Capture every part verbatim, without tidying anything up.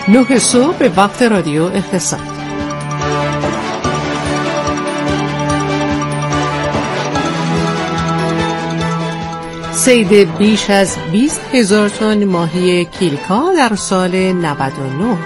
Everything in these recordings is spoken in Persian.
نه صبح به وقت رادیو اقتصاد. صید بیش از بیست هزار تن ماهی کیلکا در سال نود و نه.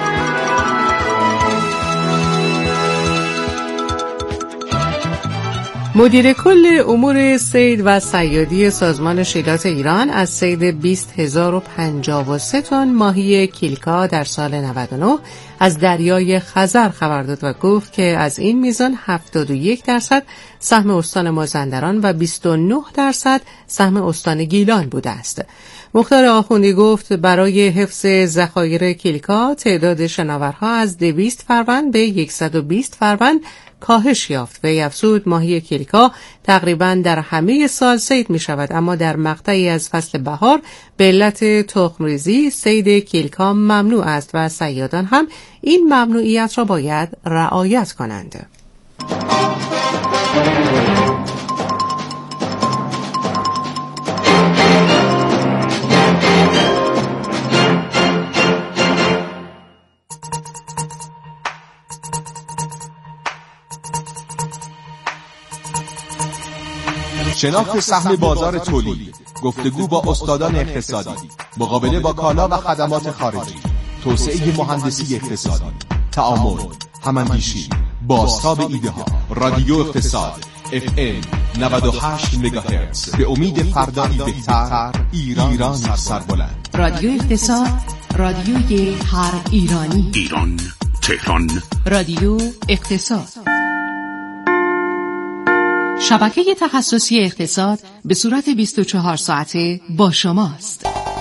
مدیر کل امور صید و صیادی سازمان شیلات ایران از صید بیست هزار و پنجاه و سه تن ماهی کیلکا در سال نود و نه از دریای خزر خبر داد و گفت که از این میزان هفتاد و یک درصد سهم استان مازندران و بیست و نه درصد سهم استان گیلان بوده است. مختار آخوندی گفت برای حفظ ذخایر کیلکا تعداد شناورها از دویست فروند به صد و بیست فروند کاهش یافت. وی افزود ماهی کیلکا تقریباً در همه سال صید می شود، اما در مقطعی از فصل بهار به علت تخم‌ریزی صید کیلکا ممنوع است و صیادان هم این ممنوعیت را باید رعایت کنند. شناخت سهم بازار تولید، گفتگو با استادان اقتصادی، مقابله با کالا و خدمات خارجی، توسعه مهندسی اقتصادی، تعامل، هماندیشی، بازتاب ایده ها. رادیو اقتصاد اف ام نود و هشت مگاهرتز، به امید فردایی بهتر، ایران, ایران سربلند. رادیو اقتصاد، رادیوی هر ایرانی. ایران، تهران. رادیو اقتصاد، شبکه تخصصی اقتصاد به صورت بیست و چهار ساعته با شماست.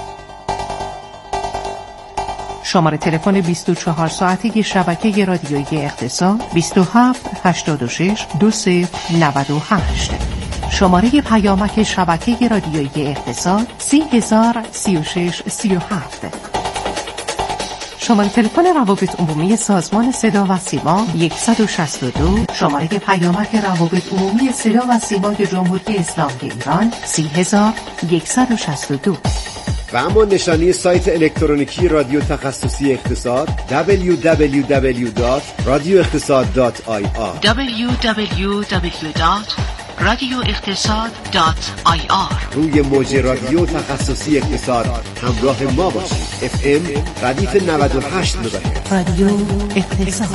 شماره تلفن بیست و چهار ساعته شبکه رادیویی اقتصاد بیست و هفت هشتاد و شش دو صفر نود و هشت. شماره پیامک شبکه رادیویی اقتصاد سی هزار سی و شش سی و هفت. شماره تلفن روابط عمومی سازمان صدا و سیما صد و شصت و دو. شماره پیامک روابط عمومی صدا و سیمای جمهوری اسلامی ایران سی هزار صد و شصت و دو. و اما نشانی سایت الکترونیکی رادیو تخصصی اقتصاد دبلیو دبلیو دبلیو دات رادیو اقتصاد دات آی آر دبلیو دبلیو دبلیو دات رادیو اقتصاد دات آی آر. روی موج رادیو تخصصی اقتصاد همراه ما باشید. اف ام ردیف نود و هشت مگاهرتز. رادیو اقتصاد.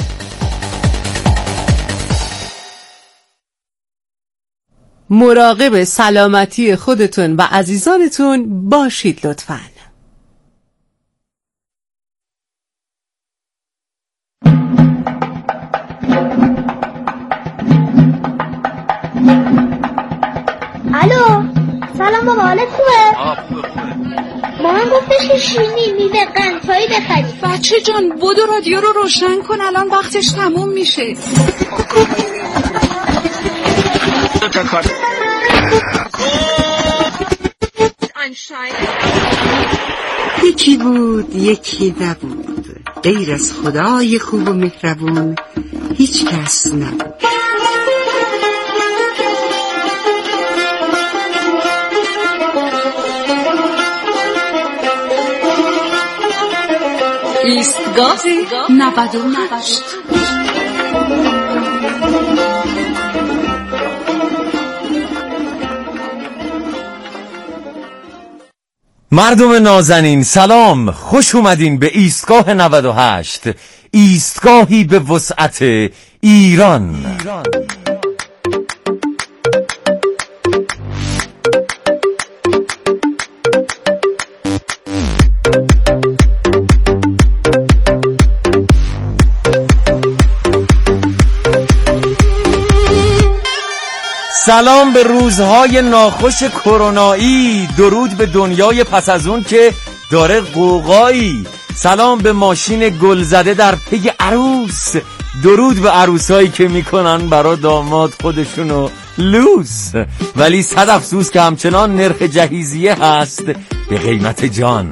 مراقب سلامتی خودتون و عزیزانتون باشید لطفاً. الو، سلام بابا، حالت خوبه؟ آه خوبه خوبه. مامان گفتش که شیرینی میوه قندهایی بخری. بچه جان بودو رادیو رو روشن کن، الان وقتش تموم میشه. یکی بود یکی نبود، غیر از خدای خوب و مهربون هیچ کس نبود. ایستگاه نود و هشت. مردم نازنین سلام، خوش اومدین به ایستگاه نود و هشت، ایستگاهی به وسعت ایران, ایران. سلام به روزهای ناخوش کرونایی، درود به دنیای پس از اون که داره قوقایی. سلام به ماشین گلزده در پی عروس، درود به عروسایی که میکنن برا داماد خودشونو لوس. ولی صد افسوس که همچنان نرخ جهیزیه هست به قیمت جان.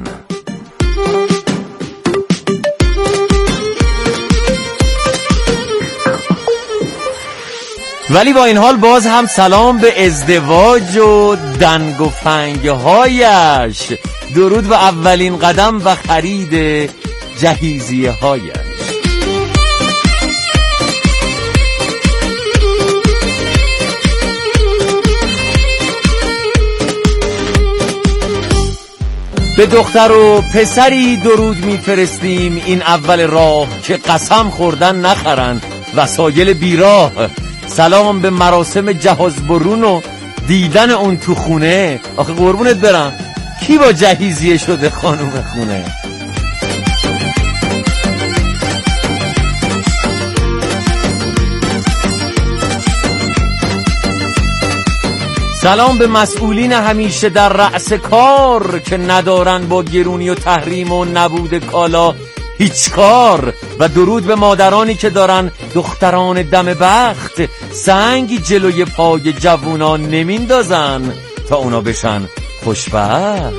ولی با این حال باز هم سلام به ازدواج و دنگ و فنگهایش، درود به اولین قدم و خرید جهیزیه هایش. به دختر و پسری درود میفرستیم این اول راه که قسم خوردن نخرن وسایل بیراه. سلام به مراسم جهاز برون و دیدن اون تو خونه. آخه قربونت برم کی با جهیزیه شده خانوم خونه؟ سلام به مسئولین همیشه در رأس کار که ندارن با گرونی و تحریم و نبود کالا هیچ کار. و درود به مادرانی که دارن دختران دم بخت سنگی جلوی پای جوونان نمیندازن تا اونا بشن خوشبخت.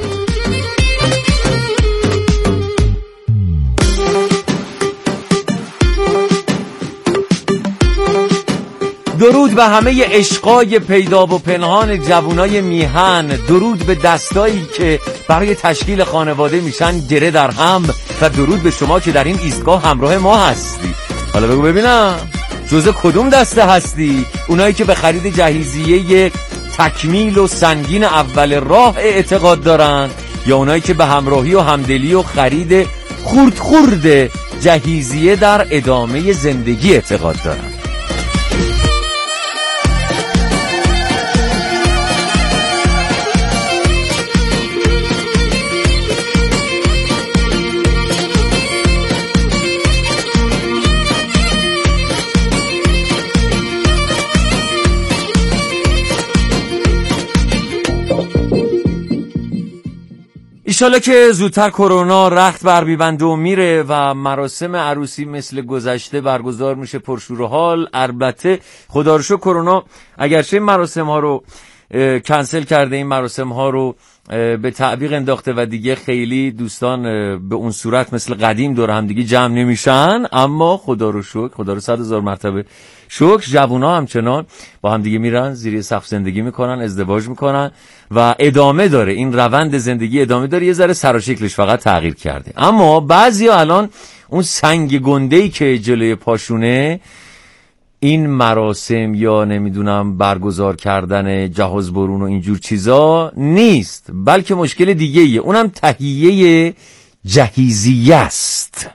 درود به همه عشقای پیدا و پنهان جوانای میهن. درود به دستایی که برای تشکیل خانواده میشن گره در هم. و درود به شما که در این ایستگاه همراه ما هستی. حالا بگو ببینم جزء کدوم دسته هستی؟ اونایی که به خرید جهیزیه تکمیل و سنگین اول راه اعتقاد دارن، یا اونایی که به همراهی و همدلی و خرید خورد خورد جهیزیه در ادامه زندگی اعتقاد دارن؟ ایشالا که زودتر کرونا رخت بر میبنده و میره و مراسم عروسی مثل گذشته برگزار میشه پرشور و حال. البته خدا رو شکر کرونا اگرچه این مراسم ها رو کنسل کرده، این مراسم ها رو به تعویق انداخته و دیگه خیلی دوستان به اون صورت مثل قدیم دور هم دیگه جمع نمیشن، اما خدا رو شکر، خدا رو صد هزار مرتبه شکر، جوونا همچنان با هم دیگه میرن زیر سقف زندگی میکنن، ازدواج میکنن و ادامه داره این روند زندگی، ادامه داره. یه ذره سر و شکلش فقط تغییر کرده، اما بعضیا الان اون سنگ گنده‌ای که جلوی پاشونه این مراسم یا نمیدونم برگزار کردن جهاز برون و اینجور چیزا نیست، بلکه مشکل دیگه ایه، اونم تهیه جهیزیه است.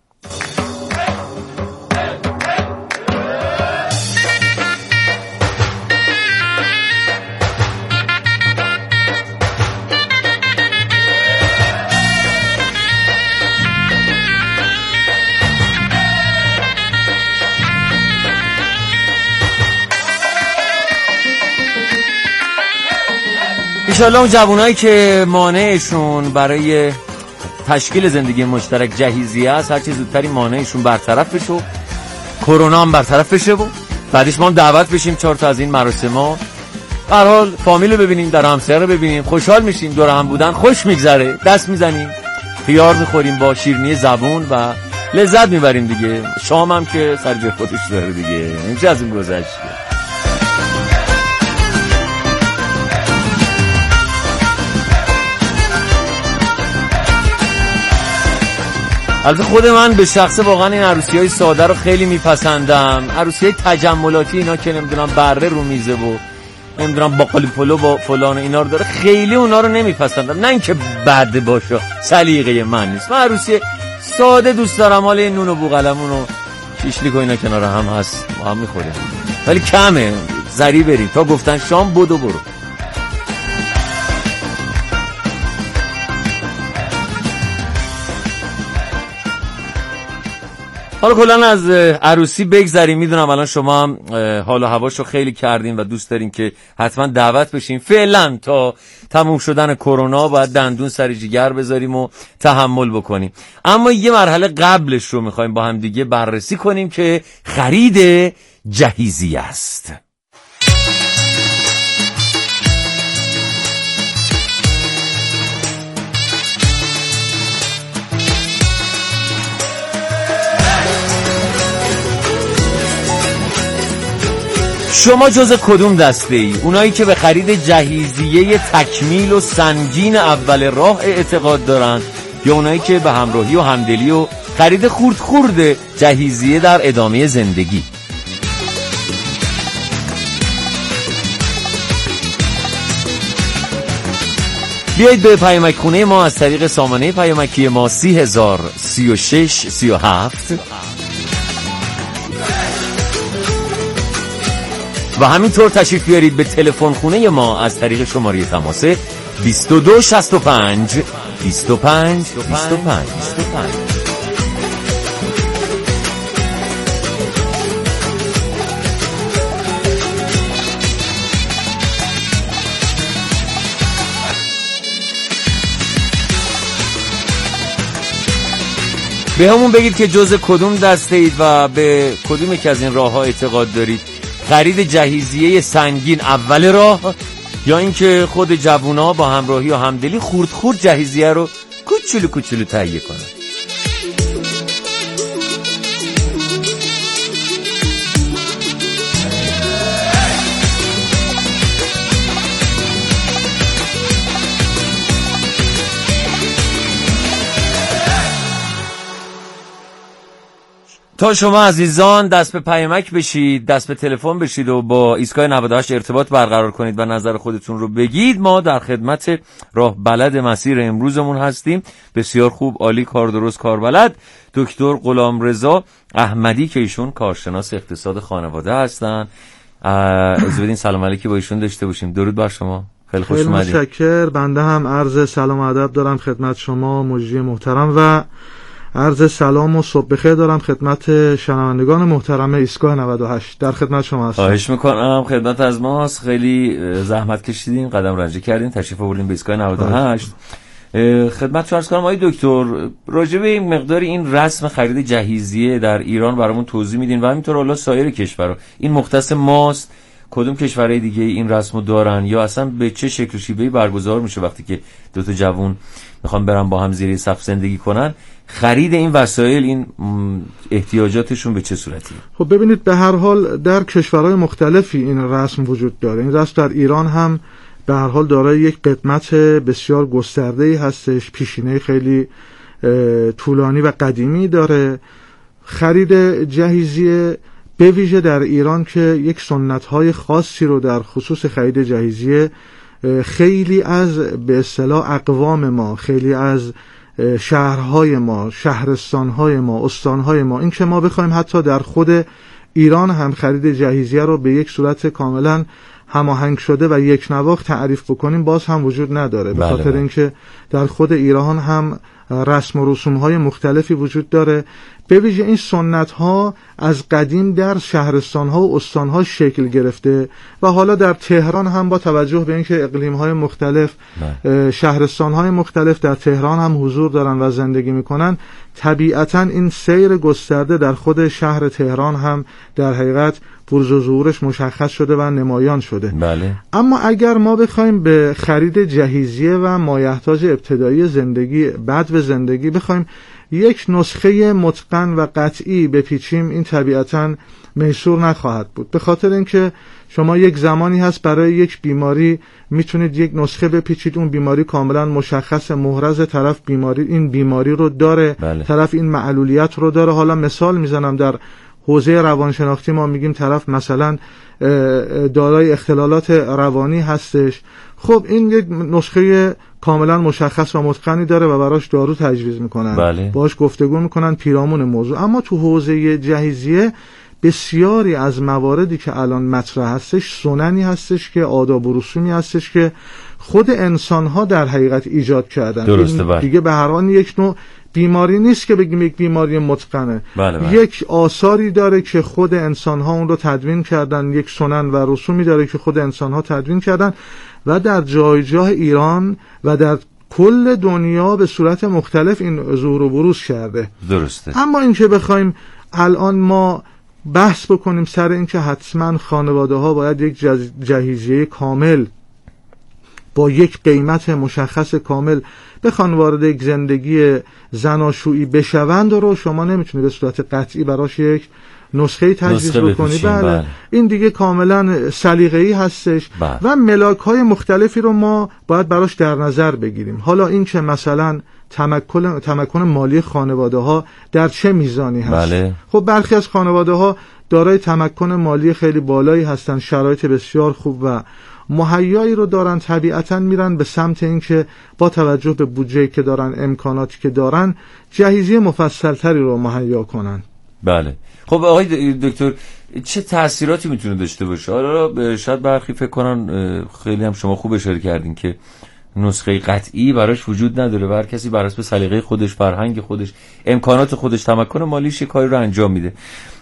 انشالله اون جوانایی که مانعشون برای تشکیل زندگی مشترک جهیزیه است، هرچی زودتری مانعشون برطرف بشه و کرونا هم برطرف بشه و بعدش ما هم دعوت بشیم چهار تا از این مراسم‌ها. به هر حال فامیل رو ببینیم، در همسایه رو ببینیم، خوشحال میشیم، دور هم بودن خوش میگذره، دست میزنیم، خیار میخوریم با شیرینی زبون و لذت میبریم دیگه. شام هم که سر جای خودش داره دیگه، نمیشه از این گذشت. البته خود من به شخص واقعا این عروسی‌های ساده رو خیلی میپسندم. عروسی‌های تجملاتی اینا که نمیدونم بره رو میزه و نمیدونم باقالی پلو با فلان اینا رو داره، خیلی اونا رو نمیپسندم. نه اینکه بد باشه، سلیقه من نیست. من عروسی ساده دوست دارم، حالا نون و بوقلمون و شیشلیک و اینا کنار هم هست، ما هم میخوریم، ولی کمه، زری بریم تا گفتن شام بدو برو. حالا کلان از عروسی بگذاریم. میدونم الان شما هم حال و هواشو خیلی کردین و دوست دارین که حتما دعوت بشین. فعلا تا تموم شدن کرونا باید دندون سر جیگر بذاریم و تحمل بکنیم، اما یه مرحله قبلش رو میخوایم با هم دیگه بررسی کنیم که خرید جهیزیه است. شما جز کدوم دسته ای؟ اونایی که به خرید جهیزیه تکمیل و سنگین اول راه اعتقاد دارن، یا اونایی که به همراهی و همدلی و خرید خورد خورد جهیزیه در ادامه زندگی. بیایید به پیامک خونه ما از طریق سامانه پیامکی ما سی هزار سی و شش سی و هفت و همینطور تشریف بیارید به تلفن خونه ما از طریق شماره تماس بیست و دو شصت و پنج بیست و پنج بیست و پنج. به همون بگید که جز کدوم دسته اید و به کدوم یک از این راه ها اعتقاد دارید. خرید جهیزیه سنگین اول راه یا اینکه خود جوونا با همراهی و همدلی خورد خورد جهیزیه رو کوچولو کوچولو تهیه کنن. تا شما عزیزان دست به پیامک بشید، دست به تلفن بشید و با ایستگاه نود و هشت ارتباط برقرار کنید و نظر خودتون رو بگید، ما در خدمت راه بلد مسیر امروزمون هستیم. بسیار خوب، عالی، کار درست، کار بلد، دکتر غلامرضا احمدی که ایشون کارشناس اقتصاد خانواده هستن. از بدین سلام علیکی با ایشون داشته باشیم. درود بر شما، خیلی خوش اومدید. خیلی متشکر. بنده هم عرض سلام و ادب دارم خدمت شما مجری محترم و عرض سلام و صبح بخیر دارم خدمت شنوندگان محترم ایستگاه نود و هشت. در خدمت شما هستم. خواهش میکنم، خدمت از ماست. خیلی زحمت کشیدین، قدم رنجی کردین، تشریف آوردین به ایستگاه نود و هشت. خدمت شما عرض کنم آقای دکتر، راجع به این مقدار این رسم خرید جهیزیه در ایران برامون توضیح میدین و همینطور الا سایر کشورها، این مختص ماست؟ کدوم کشورهای دیگه این رسمو دارن یا اصلا به چه شکل و شیوهی برگزار میشه وقتی که دو تا جوون میخوان برن با هم زیر سقف زندگی کنن؟ خرید این وسایل، این احتیاجاتشون به چه صورتی؟ خب ببینید، به هر حال در کشورهای مختلفی این رسم وجود داره. این رسم در ایران هم به هر حال دارای یک قدمت بسیار گسترده‌ای هستش، پیشینه خیلی طولانی و قدیمی داره. خرید جهیزیه به ویژه در ایران که یک سنت‌های خاصی رو در خصوص خرید جهیزیه خیلی از به اصطلاح اقوام ما، خیلی از شهرهای ما، شهرستانهای ما، استانهای ما، این که ما بخوایم حتی در خود ایران هم خرید جهیزیه رو به یک صورت کاملا هماهنگ شده و یک نواخت تعریف بکنیم باز هم وجود نداره. به خاطر اینکه در خود ایران هم رسم و رسوم‌های مختلفی وجود داره. به ویژه این سنت‌ها از قدیم در شهرستان‌ها و استان‌ها شکل گرفته و حالا در تهران هم با توجه به اینکه اقلیم‌های مختلف، شهرستان‌های مختلف در تهران هم حضور دارن و زندگی می‌کنن، طبیعتاً این سیر گسترده در خود شهر تهران هم در حقیقت بروز و ظهورش مشخص شده و نمایان شده. بله. اما اگر ما بخوایم به خرید جهیزیه و مایحتاج ابتدایی زندگی، بعد به زندگی بخوایم یک نسخه متقن و قطعی بپیچیم، این طبیعتاً میسور نخواهد بود. به خاطر اینکه شما یک زمانی هست برای یک بیماری میتونید یک نسخه بپیچید، اون بیماری کاملا مشخص، محرز، طرف بیماری این بیماری رو داره. بله. طرف این معلولیت رو داره. حالا مثال میزنم، در حوزه روانشناختی ما میگیم طرف مثلا دارای اختلالات روانی هستش. خب این یک نسخه کاملا مشخص و متقنی داره و براش دارو تجویز میکنن. بله. باش گفتگو میکنن پیرامون موضوع. اما تو حوزه جهیزیه بسیاری از مواردی که الان مطرح هستش سننی هستش که آداب و رسومی هستش که خود انسان‌ها در حقیقت ایجاد کردن. درسته. بله. دیگه به هر حال یک نوع بیماری نیست که بگیم یک بیماری متقنه. بله بله. یک آثاری داره که خود انسان‌ها اون رو تدوین کردن، یک سنن و رسومی داره که خود انسان‌ها تدوین کردن و در جای جای ایران و در کل دنیا به صورت مختلف این ظهور و بروز کرده. درسته. اما این که بخوایم الان ما بحث بکنیم سر این که حتما خانواده ها باید یک جهیزیه کامل با یک قیمت مشخص کامل بخوان وارد یک زندگی زناشویی بشوند رو شما نمیتونید به صورت قطعی براش یک نسخه تجویز بکنی. بله. بله. این دیگه کاملا سلیقه‌ای هستش. بله. و ملاک های مختلفی رو ما باید براش در نظر بگیریم. حالا این که مثلا تمکن تمکن مالی خانواده ها در چه میزانی هست. بله. خب برخی از خانواده ها دارای تمکن مالی خیلی بالایی هستن، شرایط بسیار خوب و مهیایی رو دارن، طبیعتاً میرن به سمت اینکه با توجه به بودجه‌ای که دارن، امکاناتی که دارن، جهیزیه مفصل‌تری رو مهیا کنن. بله. خب آقای دکتر چه تأثیراتی میتونه داشته باشه؟ حالا شاید برخی فکر کنن، خیلی هم شما خوب اشاره کردین که نسخه قطعی براش وجود نداره و هر کسی بر اساس سلیقه خودش، فرهنگ خودش، امکانات خودش، تمکن مالیش کاری رو انجام میده.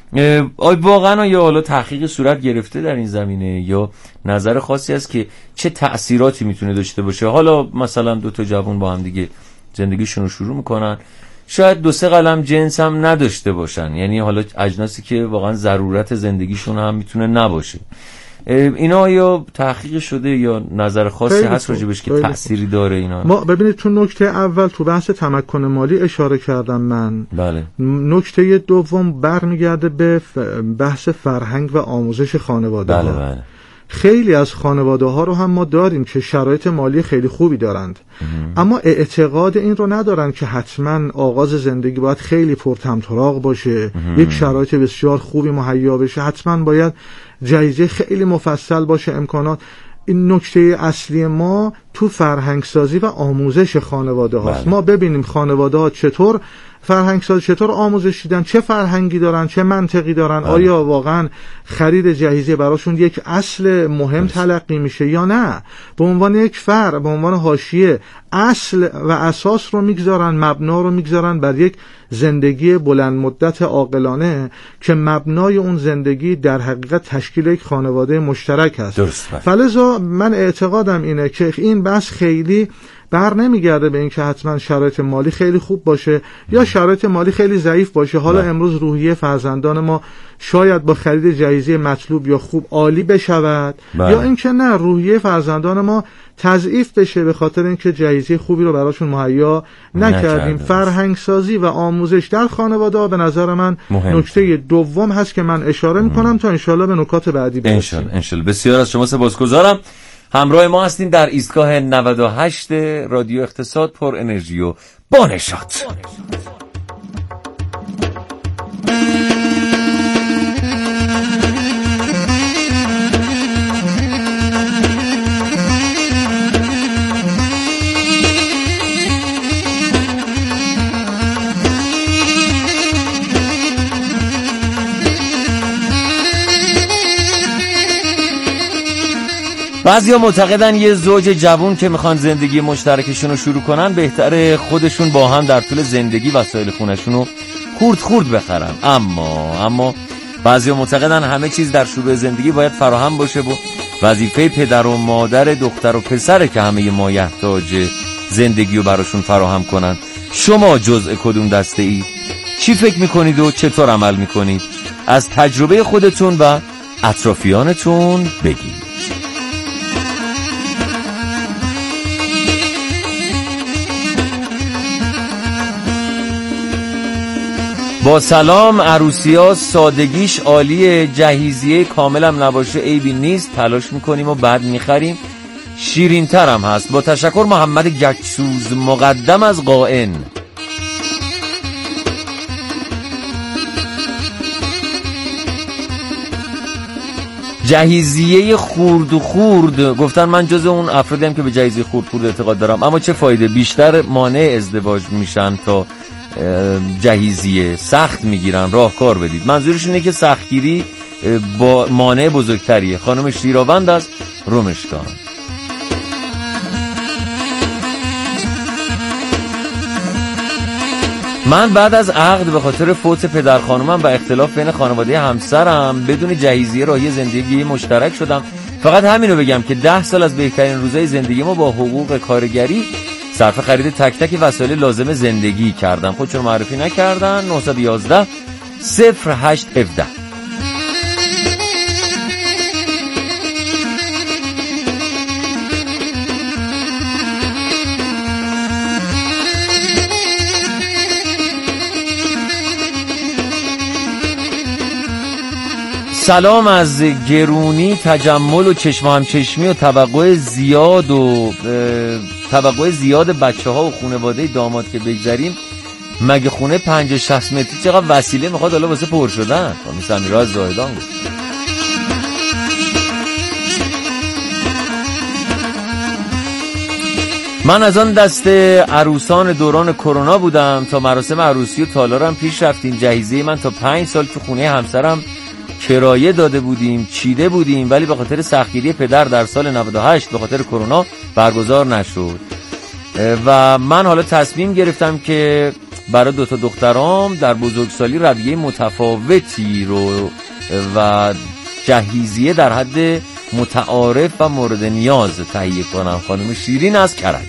آیا واقعا یا حالا تحقیق صورت گرفته در این زمینه یا نظر خاصی است که چه تأثیراتی میتونه داشته باشه؟ حالا مثلا دو تا جوان با هم دیگه زندگیشون رو شروع میکنن، شاید دو سه قلم جنس هم نداشته باشن، یعنی حالا اجناسی که واقعا ضرورت زندگیشون هم میتونه نباشه. اینا یا تحقیق شده یا نظر خاصی هست راجبش که تأثیری داره اینا؟ ما ببینید تو نکته اول تو بحث تمکن مالی اشاره کردم من. بله. نکته دوم برمیگرده به بحث فرهنگ و آموزش خانواده ها. بله بله. خیلی از خانواده ها رو هم ما داریم که شرایط مالی خیلی خوبی دارند، اما اعتقاد این رو ندارن که حتما آغاز زندگی باید خیلی پرطمطراق باشه، یک شرایط بسیار خوبی مهیا بشه، حتما باید جایزه خیلی مفصل باشه، امکانات. این نکته اصلی ما تو فرهنگ سازی و آموزش خانواده هاست. بله. ما ببینیم خانواده ها چطور فرهنگ سازی، چطور آموزش دیدن، چه فرهنگی دارن، چه منطقی دارن. بله. آیا واقعا خرید جهیزیه براشون یک اصل مهم بله. تلقی میشه یا نه؟ به عنوان یک فرع، به عنوان حاشیه، اصل و اساس رو میگذارن، مبنا رو میگذارن بر یک زندگی بلند مدت عاقلانه که مبنای اون زندگی در حقیقت تشکیل یک خانواده مشترک است. فلذا من اعتقادم اینه که این بحث خیلی بر نمیگرده به این که حتما شرایط مالی خیلی خوب باشه یا شرایط مالی خیلی ضعیف باشه. حالا نه. امروز روحیه فرزندان ما شاید با خرید جایزه مطلوب یا خوب عالی بشود، بله. یا اینکه نه، روحیه فرزندان ما تضعیف بشه به خاطر اینکه جایزه خوبی رو براشون مهیا نکردیم. فرهنگ سازی و آموزش در خانواده به نظر من نکته دوم هست که من اشاره میکنم تا انشالله به نکات بعدی برسیم. انشالله انشالله. بسیار از شما سپاسگزارم. همراه ما هستیم در ایستگاه نود و هشت رادیو اقتصاد، پر انرژی و با نشاط. بعضیا معتقدن یه زوج جوون که میخوان زندگی مشترکشون رو شروع کنن بهتره خودشون با هم در طول زندگی وسایل خونشون رو خورد خورد بخرن. اما اما بعضیا معتقدن همه چیز در شروع زندگی باید فراهم باشه و وظیفه پدر و مادر دختر و پسره که همه مایحتاج زندگی رو براشون فراهم کنن. شما جزء کدوم دسته ای؟ چی فکر میکنید و چطور عمل میکنید؟ از تجربه خودتون و اطرافیانتون بگید. با سلام، عروسی‌ها سادگیش عالیه، جهیزیه کاملم نباشه عیبی نیست، تلاش میکنیم و بعد میخریم، شیرین ترم هست. با تشکر، محمد گچسوز، مقدم از قائن. جهیزیه خورد و خورد گفتن من جز اون افرادیم که به جهیزیه خورد خورد اعتقاد دارم، اما چه فایده؟ بیشتر مانع ازدواج میشن تا جهیزیه، سخت میگیرن، راهکار بدید. منظورش اینه که سختگیری با مانع بزرگتریه. خانم شیراوند از رمشگان. من بعد از عقد به خاطر فوت پدر خانومم و اختلاف بین خانواده همسرم بدون جهیزیه راهی زندگی مشترک شدم. فقط همینو بگم که ده سال از بهترین روزهای زندگی ما با حقوق کارگری صرف خرید تک تک وسایل لازم زندگی کردم. خودشون معرفی نکردن. نه یک یک صفر هشت یک هفت. سلام از گرونی، تجمل و چشم همچشمی و توقع زیاد و توقع زیاد بچه ها و خانواده داماد که بگذاریم، مگه خونه پنجاه شصت متری چقدر وسیله میخواد حالا واسه پر شدن؟ خانم سمیرا از زاهدان گفت. من از آن دست عروسان دوران کرونا بودم، تا مراسم عروسی و تالارم پیش رفتیم. جهیزه من تا پنج سال تو خونه همسرم کرایه داده بودیم، چیده بودیم، ولی به خاطر سختگیری پدر در سال نود و هشت به خاطر کرونا برگزار نشد و من حالا تصمیم گرفتم که برای دوتا دخترام در بزرگسالی رویه متفاوتی رو و جهیزیه در حد متعارف و مورد نیاز تهیه کنم. خانم شیرین از کرج.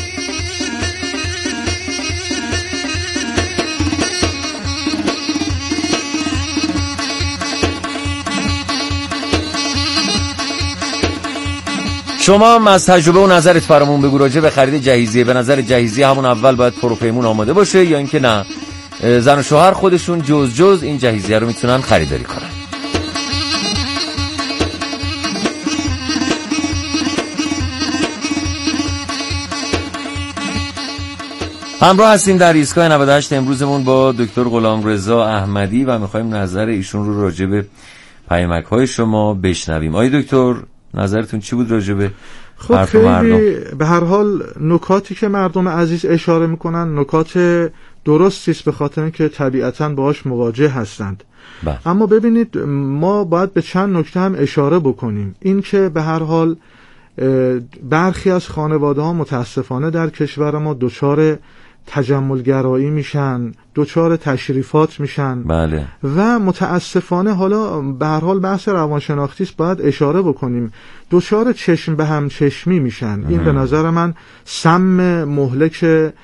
شما هم از تجربه و نظرت فرامون بگو راجع به خرید جهیزیه. به نظر جهیزیه همون اول باید پروپیمون آماده باشه یا اینکه نه زن و شوهر خودشون جز جز این جهیزیه رو میتونن خریداری کنن؟ همراه هستیم در ایستگاه نود و هشت امروزمون با دکتر غلامرضا احمدی و میخوایم نظر ایشون رو راجع به پیامک‌های شما بشنویم. آقای دکتر نظرتون چی بود راجع به خب خیلی به هر حال نکاتی که مردم عزیز اشاره میکنن نکات درستی است، به خاطر اینکه طبیعتاً باهاش مواجه هستند. با. اما ببینید ما باید به چند نکته هم اشاره بکنیم. این که به هر حال برخی از خانواده ها متاسفانه در کشور ما دچار تجملگرایی میشن، دچار تشریفات میشن. بله. و متاسفانه حالا به هر حال بحث روانشناختی است، باید اشاره بکنیم دچار چشم به هم چشمی میشن. این به نظر من سم مهلک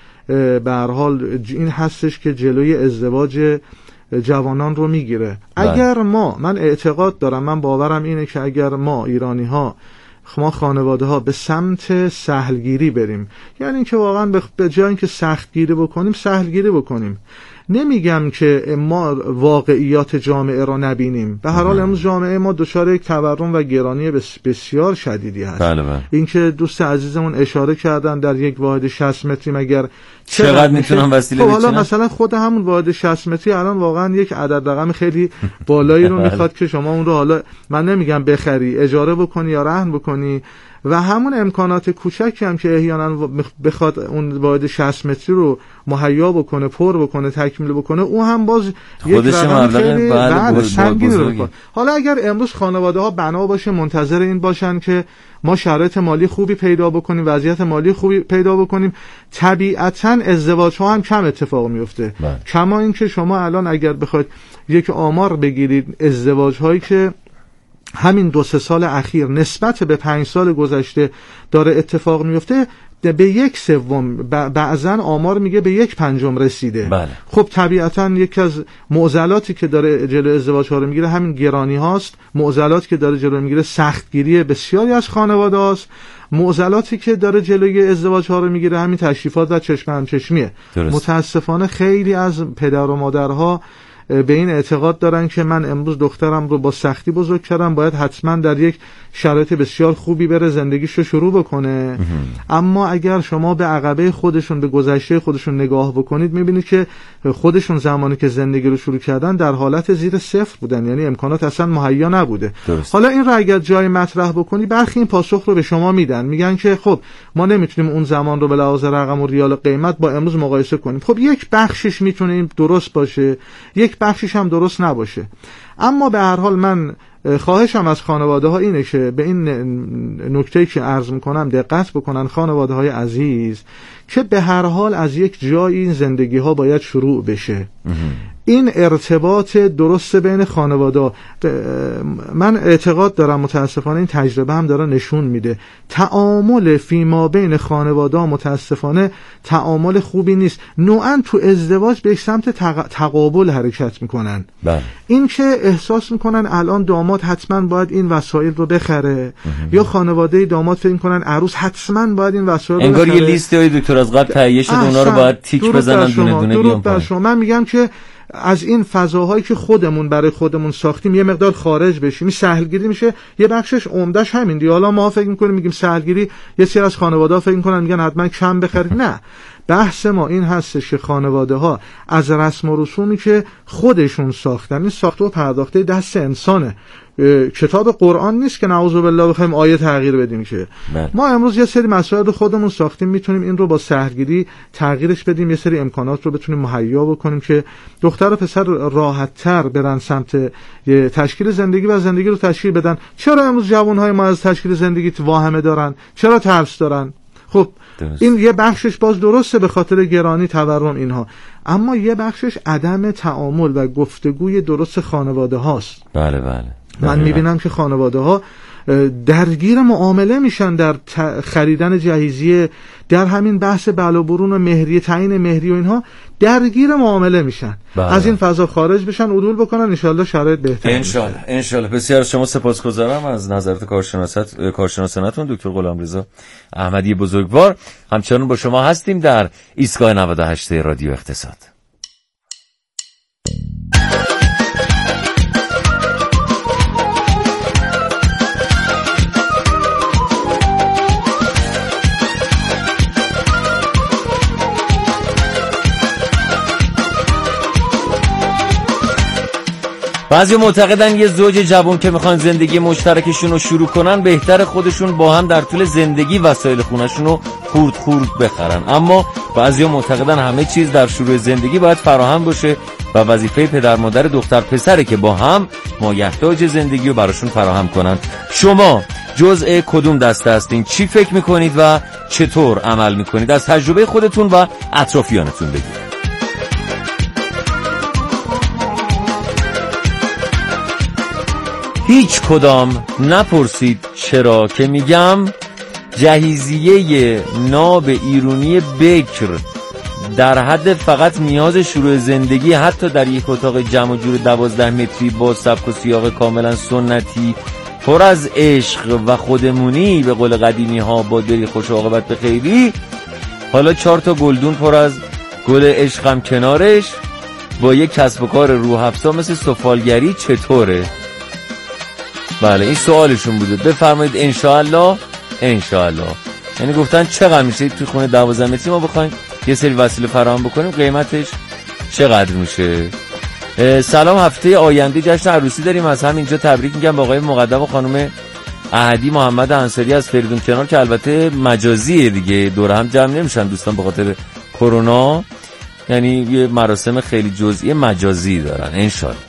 به هر حال این هستش که جلوی ازدواج جوانان رو میگیره. اگر ما من اعتقاد دارم، من باورم اینه که اگر ما ایرانی ها ما خانواده ها به سمت سهلگیری بریم، یعنی اینکه واقعا به جای اینکه سختگیری بکنیم سهلگیری بکنیم. نمیگم که ما واقعیات جامعه را نبینیم، به هر حال امروز جامعه ما دچار یک تورم و گرانی بسیار شدیدی هست. بله بله. اینکه دوست عزیزمون اشاره کردن در یک واحد شصت متری مگر چقدر میتونن وسیله بچینن؟ حالا مثلا خود همون واحد شصت متری الان واقعا یک عدد رقم خیلی بالایی رو میخواد که شما اون رو، حالا من نمیگم بخری، اجاره بکنی یا رهن بکنی، و همون امکانات کوچکی هم که احیانا بخواد اون واحد شصت متری رو مهیا بکنه، پر بکنه، تکمیل بکنه، اون هم باز یک رقم خیلی بعد سنگین رو بکنه. حالا اگر امروز خانواده ها بنا باشه منتظر این باشن که ما شرایط مالی خوبی پیدا بکنیم، وضعیت مالی خوبی پیدا بکنیم، طبیعتاً ازدواج ها هم کم اتفاق میفته. کما این که شما الان اگر بخواید یک آمار بگیرید، ازدواج هایی که همین دو سه سال اخیر نسبت به پنج سال گذشته داره اتفاق میفته، به یک سوم، بعضا آمار میگه به یک پنجم رسیده. بله. خب طبیعتا یکی از معضلاتی که داره جلو ازدواج ها رو میگیره همین گرانی هاست. معضلاتی که داره جلو میگیره سختگیری بسیاری از خانواده هاست. معضلاتی که داره جلوی ازدواج ها رو میگیره همین تشریفات و چشم هم چشمیه. درست. متاسفانه خیلی از پدر و مادرها به این اعتقاد دارن که من امروز دخترم رو با سختی بزرگ کردم، باید حتما در یک شرایط بسیار خوبی بره زندگیشو شروع بکنه. اما اگر شما به عقبه خودشون، به گذشته خودشون نگاه بکنید، میبینید که خودشون زمانی که زندگی رو شروع کردن در حالت زیر صفر بودن، یعنی امکانات اصلا مهیا نبوده. درست. حالا این رو اگر جای مطرح بکنی، برخی این پاسخ رو به شما میدن، میگن که خب ما نمیتونیم اون زمان رو به لحاظ رقم و ریال قیمت با امروز مقایسه کنیم. خب یک بخشش میتونه این درست باشه، یک بخشش هم درست نباشه. اما به هر حال من خواهشم از خانواده ها اینه که به این نکته‌ای که عرض میکنم دقت بکنن، خانواده های عزیز، که به هر حال از یک جایی این زندگی ها باید شروع بشه. این ارتباط درست بین خانواده، من اعتقاد دارم متاسفانه این تجربه هم داره نشون میده تعامل فیما بین خانواده متاسفانه تعامل خوبی نیست. نوعا تو ازدواج به سمت تقابل حرکت میکنن. بله. این که احساس میکنن الان داماد حتما باید این وسایل رو بخره، یا خانواده داماد فکر میکنن عروس حتما باید این وسایل رو بخره. انگار یه لیستی های دکتر از قبل تهیه شده، اونا رو باید تیک بزنن دونه دونه بیان پایین. من میگم که از این فضاهایی که خودمون برای خودمون ساختیم یه مقدار خارج بشیم. سهلگیری میشه یه بخشش، عمدهش همین دیگه. حالا ما فکر میکنیم میگیم سهلگیری، یه سری از خانواده‌ها فکر میکنن میگن حتما کم بخرید. نه، بحث ما این هستش که خانواده ها از رسم و رسومی که خودشون ساختن، این ساخته و پرداخته دست انسانه. کتاب قرآن نیست که نعوذ بالله بخوایم آیه تغییر بدیم که بله. ما امروز یه سری مسائل خودمون ساختیم، میتونیم این رو با سهلگیری تغییرش بدیم، یه سری امکانات رو بتونیم مهیا بکنیم که دختر و پسر راحت‌تر برن سمت تشکیل زندگی و زندگی رو تشکیل بدن. چرا امروز جوان‌های ما از تشکیل زندگی واهمه دارن؟ چرا ترس دارن؟ خب درست. این یه بخشش باز درسته به خاطر گرانی، تورم، اینها، اما یه بخشش عدم تعامل و گفتگوی درست خانواده هاست. بله بله. من میبینم که خانواده ها درگیر معامله میشن در خریدن جهیزیه، در همین بحث بلا برون و مهریه، تعیین مهریه و اینها درگیر معامله میشن. بله. از این فضا خارج بشن، عدول بکنن، انشالله شرایط بهتر ان شاء الله. ان شاء الله. بسیار شما سپاسگزارم از نظرات کارشناست کارشناسانتون دکتر غلامرضا احمدی بزرگوار. همچنان با شما هستیم در ایستگاه نود و هشت رادیو اقتصاد. بعضی معتقدن یه زوج جوان که میخوان زندگی مشترکشون رو شروع کنن بهتر خودشون با هم در طول زندگی وسایل خونه‌شون رو خورد خورد بخرن، اما بعضی معتقدن همه چیز در شروع زندگی باید فراهم باشه و وظیفه پدر مادر دختر پسره که با هم مایحتاج زندگی رو براشون فراهم کنن. شما جزء کدوم دسته هستین؟ چی فکر میکنید و چطور عمل میکنید؟ از تجربه خودتون و اطرافیانتون بگید. هیچ کدام نپرسید چرا که میگم جهیزیه ناب ایرونی بکر در حد فقط نیاز شروع زندگی، حتی در یک اتاق جمع جور دوازده متری با سبک و سیاق کاملا سنتی پر از عشق و خودمونی، به قول قدیمی ها با دری خوش عاقبت به خیری، حالا چهار تا گلدون پر از گل عشقم کنارش با یک کسب و کار روح افزا مثل سفالگری چطوره؟ بله این سوالشون بوده. بفرمایید. انشاءالله انشاءالله یعنی گفتن چقدر میشه توی خونه دوازده متری ما بخوایم یه سری وسیله فراهم بکنیم، قیمتش چقدر میشه؟ سلام، هفته آینده جشن عروسی داریم، از همینجا تبریک میگم با آقای مقدم و خانم احدی محمد انصاری از فریدون کنار که البته مجازیه دیگه، دور هم جمع نمیشن دوستان به خاطر کرونا، یعنی یه مراسم خیلی جزئی مجازی دارن انشاءالله.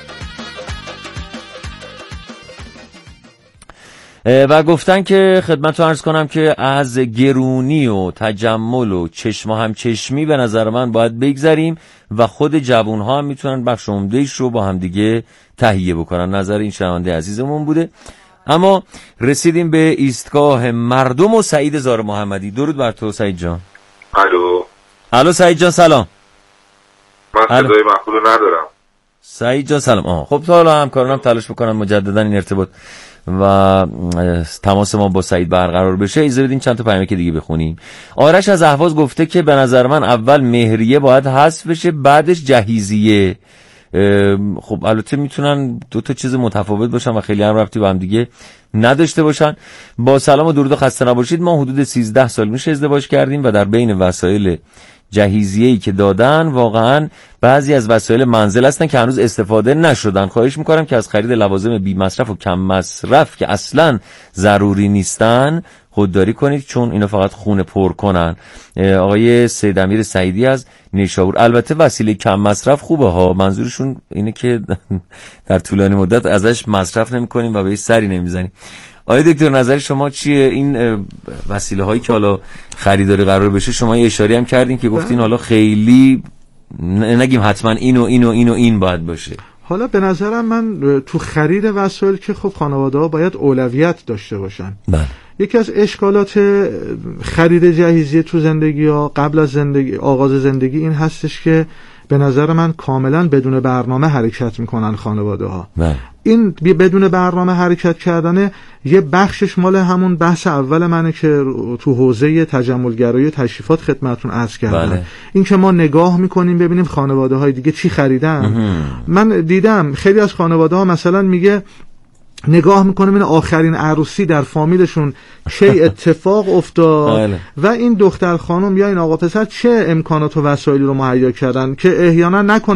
و گفتن که خدمتتون عرض کنم که از گرونی و تجمل و چشم و همچشمی به نظر من باید بگذریم و خود جوان‌ها هم میتونن بخش عمده‌ایش رو با هم دیگه تهیه بکنن. نظر این شنونده عزیزمون بوده. اما رسیدیم به ایستگاه مردم و سعید زار محمدی. درود بر تو سعید جان. الو الو سعید جان سلام. من صدای مخفول ندارم. سعید جان سلام. آها خب تا حالا همکارانم تلاش بکنن مجددا این ارتباط و تماس ما با سعید برقرار بشه. اجازه بدین چند تا پیام که دیگه بخونیم. آرش از اهواز گفته که به نظر من اول مهریه باید حذف بشه، بعدش جهیزیه. خب البته میتونن دو تا چیز متفاوت باشن و خیلی هم ربطی با هم دیگه نداشته باشن. با سلام و درود و خسته نباشید. ما حدود سیزده سال میشه ازدواج کردیم و در بین وسایل جهیزیه‌ای که دادن واقعا بعضی از وسایل منزل هستن که هنوز استفاده نشدن. خواهش میکنم که از خرید لوازم بی مصرف و کم مصرف که اصلا ضروری نیستن خودداری کنید، چون اینا فقط خونه پر کنن. آقای سید امیر سعیدی از نیشابور. البته وسیله کم مصرف خوبه ها، منظورشون اینه که در طولانی مدت ازش مصرف نمی‌کنیم و بهش سری نمیزنیم. آقای دکتر نظر شما چیه؟ این وسیله هایی که حالا خریداری قرار بشه، شما یه اشاره هم کردین که گفتین حالا خیلی نگیم حتما این و این و این و این باید باشه. حالا به نظرم من تو خرید وسایل که خب خانواده ها باید اولویت داشته باشن. بله. یکی از اشکالات خرید جهیزیه تو زندگی ها قبل از زندگی آغاز زندگی این هستش که به نظر من کاملا بدون برنامه حرکت میکنن خانواده ها. بله. این بدون برنامه حرکت کردنه یه بخشش مال همون بحث اول منه که تو حوزه تجملگرایی تشریفات خدمتتون عرض کردم. بله. این که ما نگاه میکنیم ببینیم خانواده های دیگه چی خریدن. من دیدم خیلی از خانواده ها مثلا میگه نگاه میکنم این آخرین عروسی در فامیلشون چه اتفاق افتاد و این دختر خانم یا این آقا پسر چه امکانات و وسایلی رو مهیا کردن که احیانا نکنه